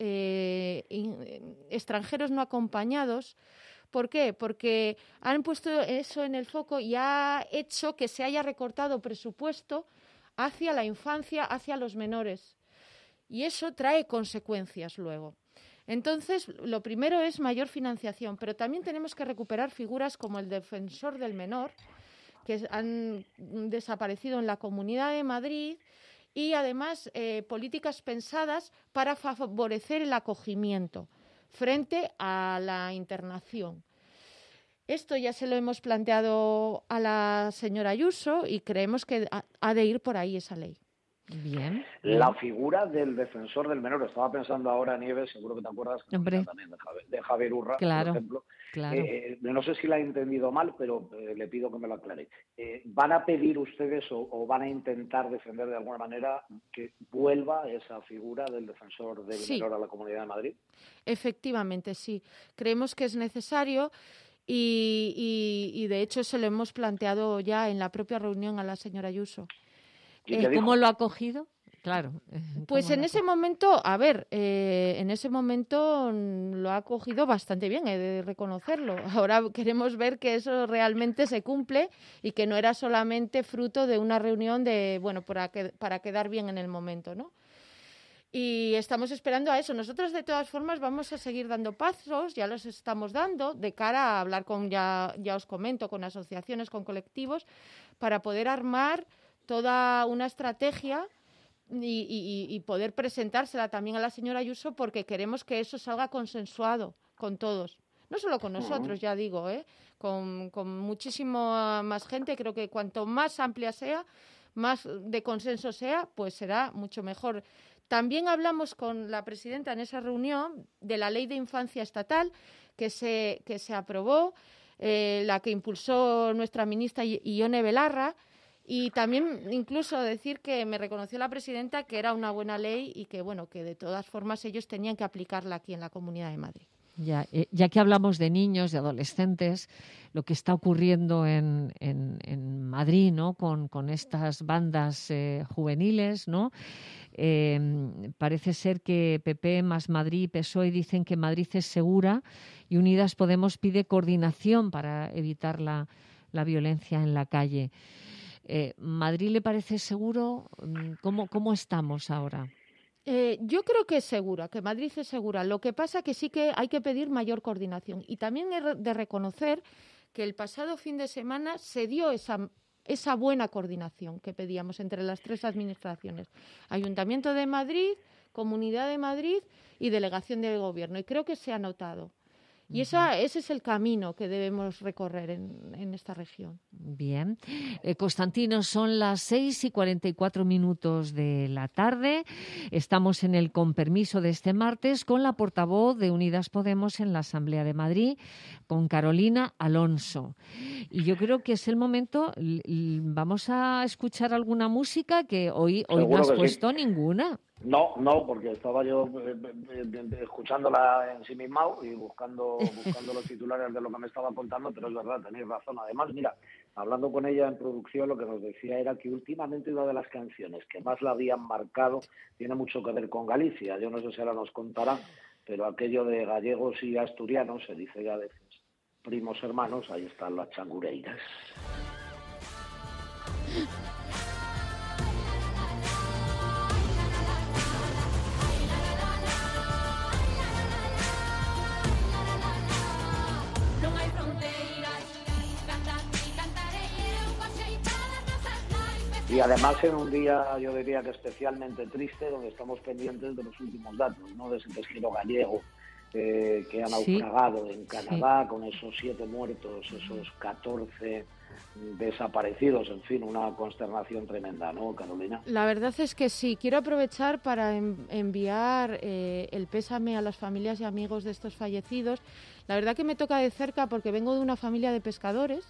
extranjeros no acompañados. ¿Por qué? Porque han puesto eso en el foco y ha hecho que se haya recortado presupuesto hacia la infancia, hacia los menores. Y eso trae consecuencias luego. Entonces, lo primero es mayor financiación, pero también tenemos que recuperar figuras como el defensor del menor, que han desaparecido en la Comunidad de Madrid, y además políticas pensadas para favorecer el acogimiento frente a la internación. Esto ya se lo hemos planteado a la señora Ayuso y creemos que ha de ir por ahí esa ley. Bien. La figura del defensor del menor, estaba pensando ahora, Nieves, seguro que te acuerdas también de Javier Urra, claro, por ejemplo. Claro. No sé si la he entendido mal, pero le pido que me lo aclare. ¿Van a pedir ustedes o van a intentar defender de alguna manera que vuelva esa figura del defensor del menor a la Comunidad de Madrid? Efectivamente, sí. Creemos que es necesario y de hecho se lo hemos planteado ya en la propia reunión a la señora Ayuso. ¿Cómo lo ha cogido? Claro. Pues en ese momento, en ese momento lo ha cogido bastante bien, he de reconocerlo. Ahora queremos ver que eso realmente se cumple y que no era solamente fruto de una reunión para quedar bien en el momento, ¿no? Y estamos esperando a eso. Nosotros, de todas formas, vamos a seguir dando pasos, ya los estamos dando, de cara a hablar ya os comento, con asociaciones, con colectivos, para poder armar toda una estrategia y poder presentársela también a la señora Ayuso, porque queremos que eso salga consensuado con todos. No solo con nosotros, ya digo, con muchísima más gente. Creo que cuanto más amplia sea, más de consenso sea, pues será mucho mejor. También hablamos con la presidenta en esa reunión de la Ley de Infancia Estatal que se aprobó, la que impulsó nuestra ministra Ione Belarra, y también incluso decir que me reconoció la presidenta que era una buena ley y que, bueno, que de todas formas ellos tenían que aplicarla aquí en la Comunidad de Madrid. Ya que hablamos de niños, de adolescentes, lo que está ocurriendo en Madrid, ¿no? Con estas bandas juveniles, ¿no? Parece ser que PP más Madrid y PSOE dicen que Madrid es segura y Unidas Podemos pide coordinación para evitar la violencia en la calle. ¿Madrid le parece seguro? ¿Cómo estamos ahora? Yo creo que es segura, que Madrid es segura. Lo que pasa que sí que hay que pedir mayor coordinación. Y también he de reconocer que el pasado fin de semana se dio esa buena coordinación que pedíamos entre las tres administraciones. Ayuntamiento de Madrid, Comunidad de Madrid y Delegación del Gobierno. Y creo que se ha notado. Y ese es el camino que debemos recorrer en esta región. Bien. Constantino, son las 6:44 de la tarde. Estamos en el Con Permiso de este martes con la portavoz de Unidas Podemos en la Asamblea de Madrid, con Carolina Alonso. Y yo creo que es el momento, vamos a escuchar alguna música que hoy no has puesto ninguna. No, porque estaba yo escuchándola en sí misma y buscando los titulares de lo que me estaba contando, pero es verdad, tenéis razón. Además, mira, hablando con ella en producción, lo que nos decía era que últimamente una de las canciones que más la habían marcado tiene mucho que ver con Galicia. Yo no sé si ahora nos contará, pero aquello de gallegos y asturianos, se dice ya a veces primos hermanos, ahí están las changureiras. Y además en un día, yo diría que especialmente triste, donde estamos pendientes de los últimos datos, ¿no? De ese pesquero gallego que ha naufragado en Canadá, con esos 7 muertos, esos 14 desaparecidos, en fin, una consternación tremenda, ¿no, Carolina? La verdad es que sí. Quiero aprovechar para enviar el pésame a las familias y amigos de estos fallecidos. La verdad que me toca de cerca porque vengo de una familia de pescadores.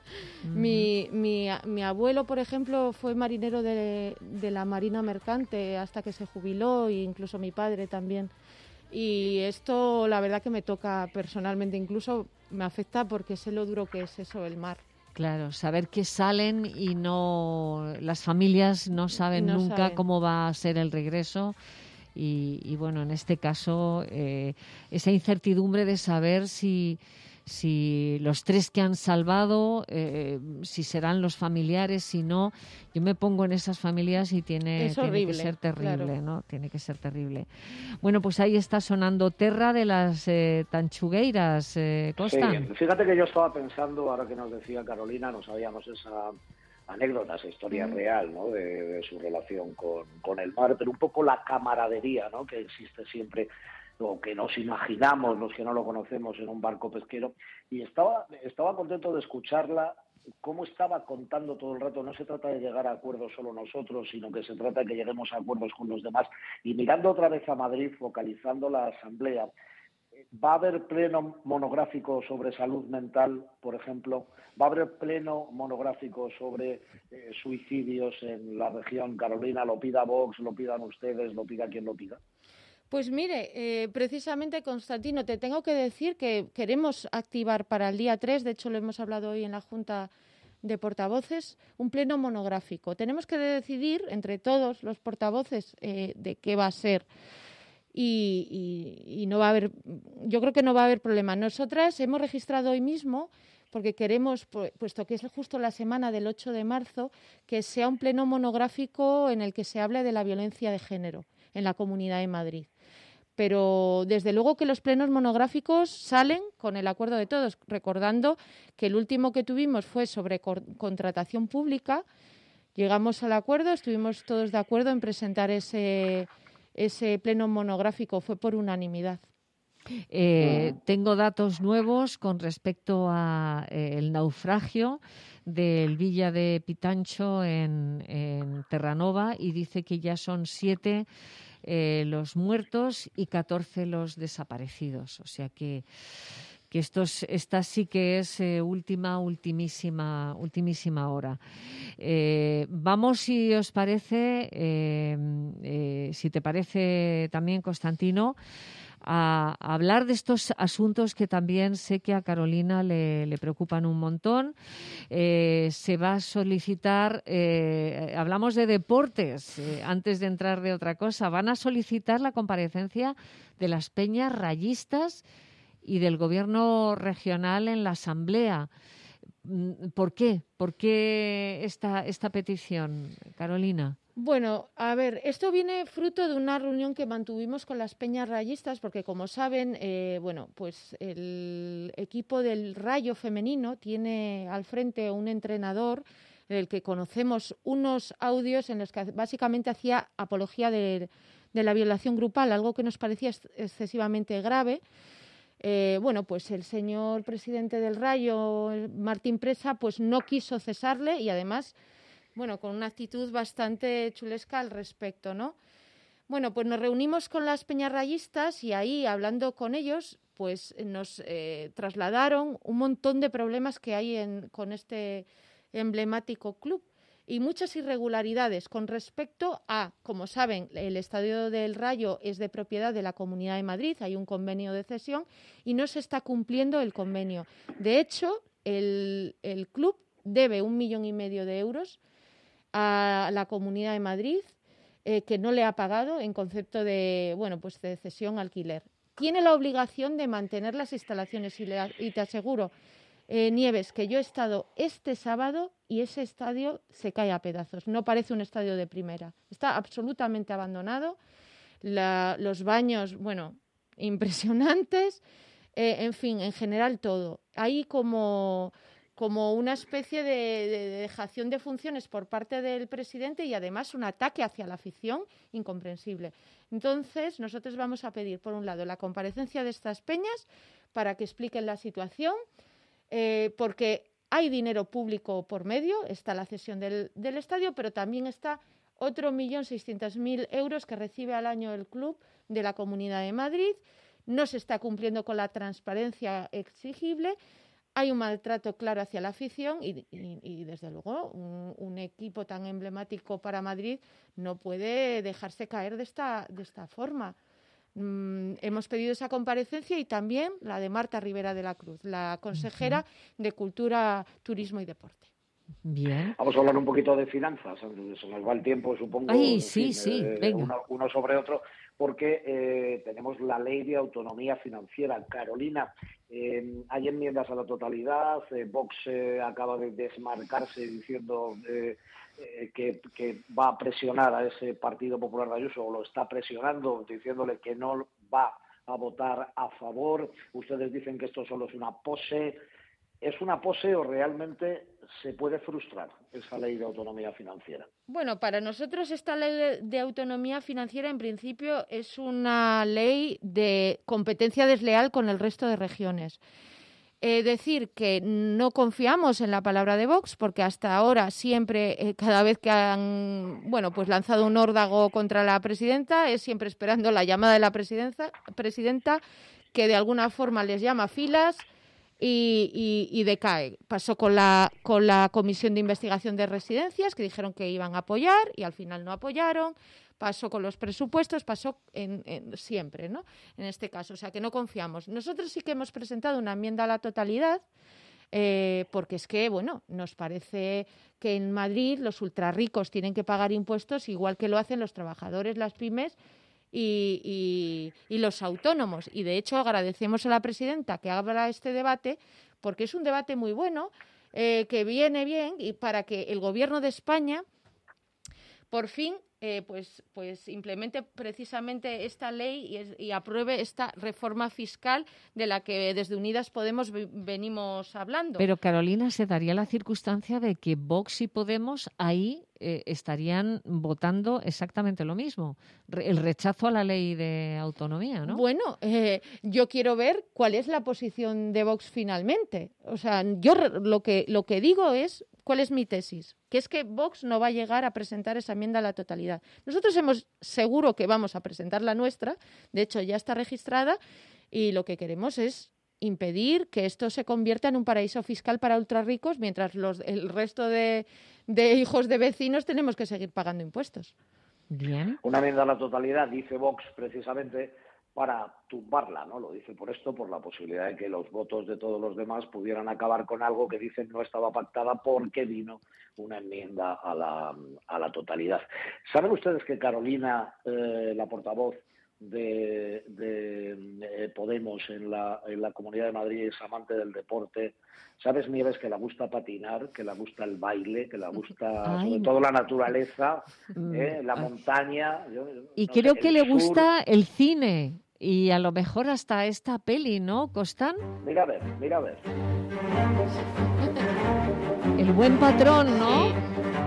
Mi abuelo, por ejemplo, fue marinero de la Marina Mercante hasta que se jubiló, e incluso mi padre también. Y esto, la verdad que me toca personalmente, incluso me afecta porque sé lo duro que es eso, el mar. Claro, saber que salen y las familias no saben nunca cómo va a ser el regreso. Y bueno, en este caso, esa incertidumbre de saber si los 3 que han salvado, si serán los familiares, si no. Yo me pongo en esas familias y tiene que ser terrible, claro. ¿No? Tiene que ser terrible. Bueno, pues ahí está sonando Terra de las Tanchugueiras, Costa. Sí, fíjate que yo estaba pensando, ahora que nos decía Carolina, no sabíamos esa anécdota, esa historia real, ¿no? De su relación con el mar, pero un poco la camaradería, ¿no? Que existe siempre, o que nos imaginamos los que no lo conocemos en un barco pesquero, y estaba contento de escucharla, cómo estaba contando todo el rato. No se trata de llegar a acuerdos solo nosotros, sino que se trata de que lleguemos a acuerdos con los demás. Y mirando otra vez a Madrid, focalizando la asamblea, ¿va a haber pleno monográfico sobre salud mental, por ejemplo? ¿Va a haber pleno monográfico sobre suicidios en la región? Carolina, ¿lo pida Vox, lo pidan ustedes, lo pida quien lo pida? Pues mire, precisamente, Constantino, te tengo que decir que queremos activar para el día 3, de hecho lo hemos hablado hoy en la Junta de Portavoces, un pleno monográfico. Tenemos que decidir entre todos los portavoces de qué va a ser y no va a haber, yo creo que no va a haber problema. Nosotras hemos registrado hoy mismo, porque queremos, puesto que es justo la semana del 8 de marzo, que sea un pleno monográfico en el que se hable de la violencia de género en la Comunidad de Madrid. Pero desde luego que los plenos monográficos salen con el acuerdo de todos, recordando que el último que tuvimos fue sobre contratación pública. Llegamos al acuerdo, estuvimos todos de acuerdo en presentar ese pleno monográfico, fue por unanimidad. Tengo datos nuevos con respecto a el naufragio del Villa de Pitancho en Terranova, y dice que ya son 7 los muertos y 14 los desaparecidos. O sea que esta sí que es ultimísima hora. Vamos, si os parece, si te parece también, Constantino, a hablar de estos asuntos que también sé que a Carolina le preocupan un montón. Se va a solicitar, hablamos de deportes, antes de entrar de otra cosa, van a solicitar la comparecencia de las peñas rayistas y del gobierno regional en la Asamblea. ¿Por qué? ¿Por qué esta petición, Carolina? Bueno, a ver, esto viene fruto de una reunión que mantuvimos con las peñas rayistas, porque como saben, pues el equipo del Rayo femenino tiene al frente un entrenador del que conocemos unos audios en los que básicamente hacía apología de la violación grupal, algo que nos parecía excesivamente grave. Pues el señor presidente del Rayo, Martín Presa, pues no quiso cesarle y además, con una actitud bastante chulesca al respecto, ¿no? Bueno, pues nos reunimos con las peñarrayistas y ahí, hablando con ellos, pues nos trasladaron un montón de problemas que hay con este emblemático club y muchas irregularidades con respecto a, como saben, el Estadio del Rayo es de propiedad de la Comunidad de Madrid, hay un convenio de cesión y no se está cumpliendo el convenio. De hecho, el club debe 1,5 millones de euros a la Comunidad de Madrid, que no le ha pagado en concepto de cesión alquiler. Tiene la obligación de mantener las instalaciones y te aseguro, Nieves, que yo he estado este sábado y ese estadio se cae a pedazos. No parece un estadio de primera. Está absolutamente abandonado. Los baños, impresionantes. En fin, en general todo. Hay como una especie de dejación de funciones por parte del presidente y además un ataque hacia la afición incomprensible. Entonces, nosotros vamos a pedir, por un lado, la comparecencia de estas peñas para que expliquen la situación, porque hay dinero público por medio, está la cesión del estadio, pero también está otro 1.600.000 euros que recibe al año el club de la Comunidad de Madrid. No se está cumpliendo con la transparencia exigible. Hay un maltrato claro hacia la afición y desde luego, un equipo tan emblemático para Madrid no puede dejarse caer de esta forma. Hemos pedido esa comparecencia y también la de Marta Rivera de la Cruz, la consejera de Cultura, Turismo y Deporte. Bien. Vamos a hablar un poquito de finanzas, se nos va el tiempo, supongo. Ay, sí, venga. Uno sobre otro, porque tenemos la Ley de Autonomía Financiera. Carolina, hay enmiendas a la totalidad, Vox acaba de desmarcarse diciendo que va a presionar a ese Partido Popular de Ayuso, o lo está presionando, diciéndole que no va a votar a favor. Ustedes dicen que esto solo es una pose. ¿Es una pose o realmente se puede frustrar esa ley de autonomía financiera? Bueno, para nosotros esta ley de autonomía financiera en principio es una ley de competencia desleal con el resto de regiones. Decir que no confiamos en la palabra de Vox, porque hasta ahora siempre, cada vez que han lanzado un órdago contra la presidenta, es siempre esperando la llamada de la presidenta, que de alguna forma les llama filas y decae. Pasó con la Comisión de Investigación de Residencias, que dijeron que iban a apoyar y al final no apoyaron. Pasó con los presupuestos, pasó siempre, ¿no? En este caso, o sea que no confiamos. Nosotros sí que hemos presentado una enmienda a la totalidad, porque es que, nos parece que en Madrid los ultrarricos tienen que pagar impuestos igual que lo hacen los trabajadores, las pymes y los autónomos. Y de hecho agradecemos a la presidenta que abra este debate, porque es un debate muy bueno, que viene bien y para que el Gobierno de España por fin implemente precisamente esta ley y apruebe esta reforma fiscal de la que desde Unidas Podemos venimos hablando. Pero, Carolina, se daría la circunstancia de que Vox y Podemos ahí estarían votando exactamente lo mismo, el rechazo a la ley de autonomía, ¿no? Bueno, yo quiero ver cuál es la posición de Vox finalmente. O sea, yo lo que digo es, ¿cuál es mi tesis? Que es que Vox no va a llegar a presentar esa enmienda a la totalidad. Nosotros seguro que vamos a presentar la nuestra, de hecho ya está registrada, y lo que queremos es impedir que esto se convierta en un paraíso fiscal para ultrarricos, mientras el resto de hijos de vecinos tenemos que seguir pagando impuestos. Bien. Una enmienda a la totalidad, dice Vox precisamente, para tumbarla, ¿no? Lo dice por esto, por la posibilidad de que los votos de todos los demás pudieran acabar con algo que dicen no estaba pactada porque vino una enmienda a la totalidad. ¿Saben ustedes que Carolina, la portavoz de Podemos en la Comunidad de Madrid, es amante del deporte? ¿Sabes, Nieves, que le gusta patinar, que le gusta el baile, que le gusta sobre todo la naturaleza, la montaña? Y creo que le gusta el cine y a lo mejor hasta esta peli, ¿no, Costán? Mira a ver. El buen patrón, ¿no? Sí.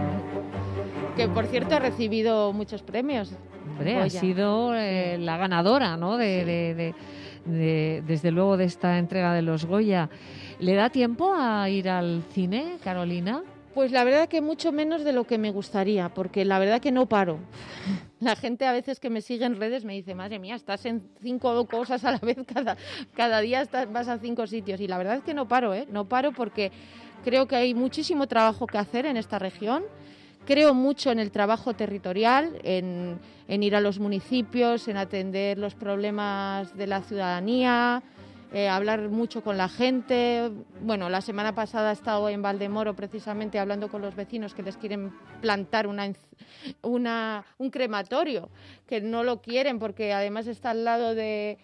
Que, por cierto, ha recibido muchos premios. Hombre, ha sido la ganadora, ¿no? Desde luego de esta entrega de los Goya. ¿Le da tiempo a ir al cine, Carolina? Pues la verdad que mucho menos de lo que me gustaría, porque la verdad que no paro. La gente a veces que me sigue en redes me dice, madre mía, estás en 5 cosas a la vez, cada día vas a 5 sitios. Y la verdad es que no paro, no paro porque creo que hay muchísimo trabajo que hacer en esta región. Creo mucho en el trabajo territorial, en ir a los municipios, en atender los problemas de la ciudadanía, hablar mucho con la gente. Bueno, la semana pasada he estado en Valdemoro precisamente hablando con los vecinos que les quieren plantar un crematorio, que no lo quieren porque además está al lado de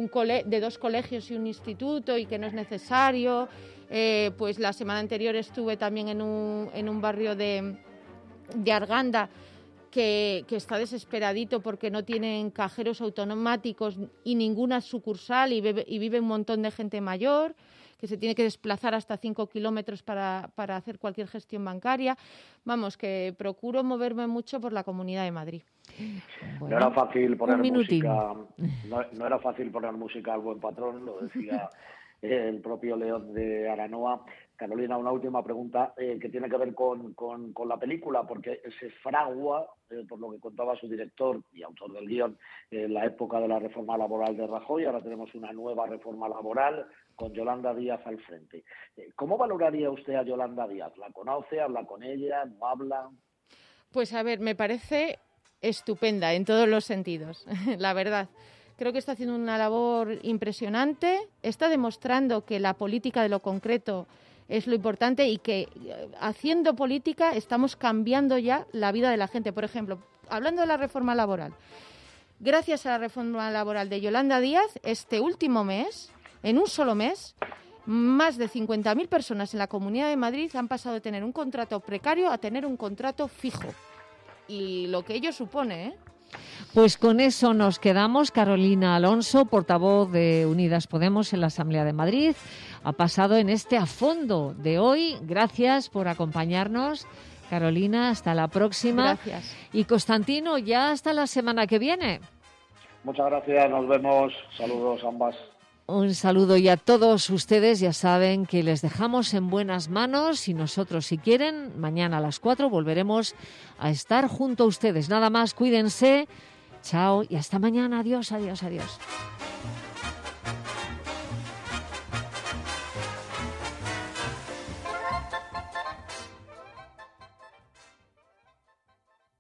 2 colegios y un instituto y que no es necesario. Pues la semana anterior estuve también en un barrio de Arganda que está desesperadito porque no tienen cajeros automáticos y ninguna sucursal y vive un montón de gente mayor que se tiene que desplazar hasta 5 kilómetros para hacer cualquier gestión bancaria. Vamos, que procuro moverme mucho por la Comunidad de Madrid. Bueno, no era fácil poner música. No era fácil poner música al buen patrón, lo decía el propio León de Aranoa. Carolina, una última pregunta que tiene que ver con la película, porque se fragua, por lo que contaba su director y autor del guión, la época de la reforma laboral de Rajoy. Ahora tenemos una nueva reforma laboral con Yolanda Díaz al frente. ¿Cómo valoraría usted a Yolanda Díaz? ¿La conoce? ¿Habla con ella? ¿No habla? Pues a ver, me parece estupenda en todos los sentidos, la verdad. Creo que está haciendo una labor impresionante, está demostrando que la política de lo concreto es lo importante y que haciendo política estamos cambiando ya la vida de la gente. Por ejemplo, hablando de la reforma laboral, gracias a la reforma laboral de Yolanda Díaz, este último mes, en un solo mes, más de 50.000 personas en la Comunidad de Madrid han pasado de tener un contrato precario a tener un contrato fijo. Y lo que ello supone, ¿eh? Pues con eso nos quedamos. Carolina Alonso, portavoz de Unidas Podemos en la Asamblea de Madrid, ha pasado en este A Fondo de hoy. Gracias por acompañarnos, Carolina. Hasta la próxima. Gracias. Y Constantino, ya hasta la semana que viene. Muchas gracias, nos vemos. Saludos ambas. Un saludo y a todos ustedes ya saben que les dejamos en buenas manos y nosotros, si quieren, mañana a las 4 volveremos a estar junto a ustedes. Nada más, cuídense. Chao y hasta mañana. Adiós, adiós, adiós.